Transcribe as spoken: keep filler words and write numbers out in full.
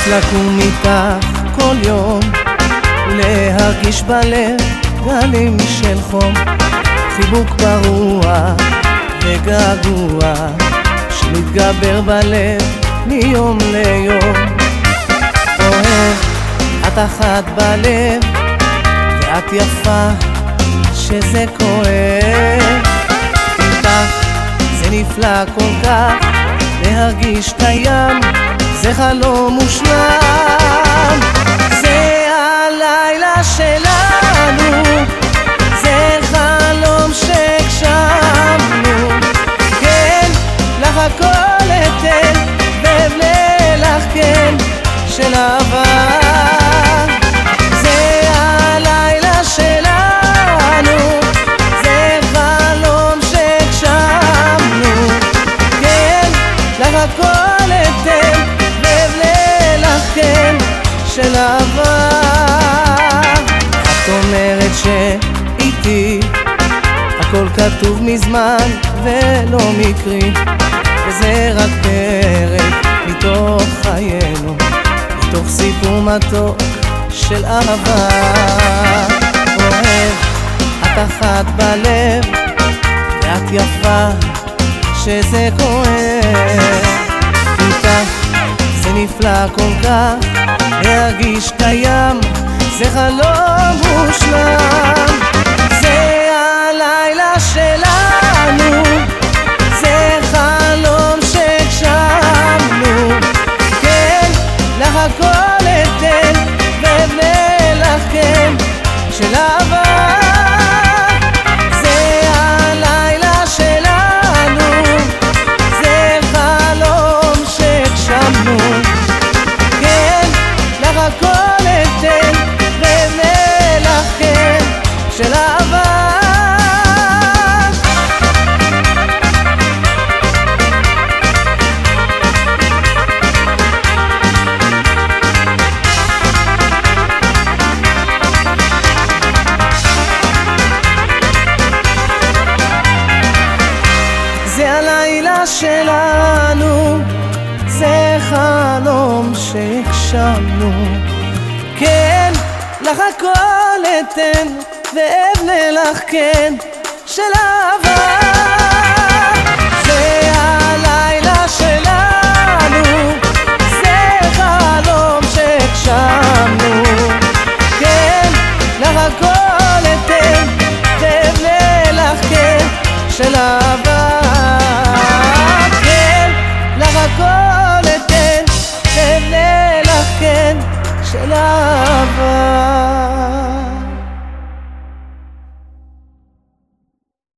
לקום איתך כל יום ולהרגיש בלב גלים של חום, חיבוק ברוח וגעגוע שמתגבר בלב מיום ליום. אוהב, את אחת בלב ואת יפה שזה כואב. איתך זה נפלא כל כך, להרגיש את הים זה חלום מושלם. זה הלילה שלנו, זה חלום שהגשמנו. כן, לך הכל אתן ובלי לך כן של אהבה. זה הלילה שלנו, זה חלום שהגשמנו. כן, לך הכל אתן ובלי לך כן של אהבה. את אומרת שאיתי הכל כתוב מזמן ולא מקרי, וזה רק פרק מתוך חיינו, מתוך סיפור מתוק של אהבה. אוהב, את אחת בלב ואת יפה שזה כואב. איתך זה נפלא כל כך, להרגיש את הים זה חלום מושלם. זה הלילה שלנו, זה חלום שהגשמנו. כן, לך הכל אתן ובלי לך כן של אהבה. זה הלילה שלנו, זה חלום שהגשמנו. כן, לך הכל אתן ובלי לך כן של אהבה. זה הלילה שלנו, זה חלום שהגשמנו. כן, לך הכל אתן ואבנה לך כן של אהבה. זה הלילה שלנו, זה חלום שהגשמנו. כן, לך הכל אתן ואבנה לך כן של אהבה.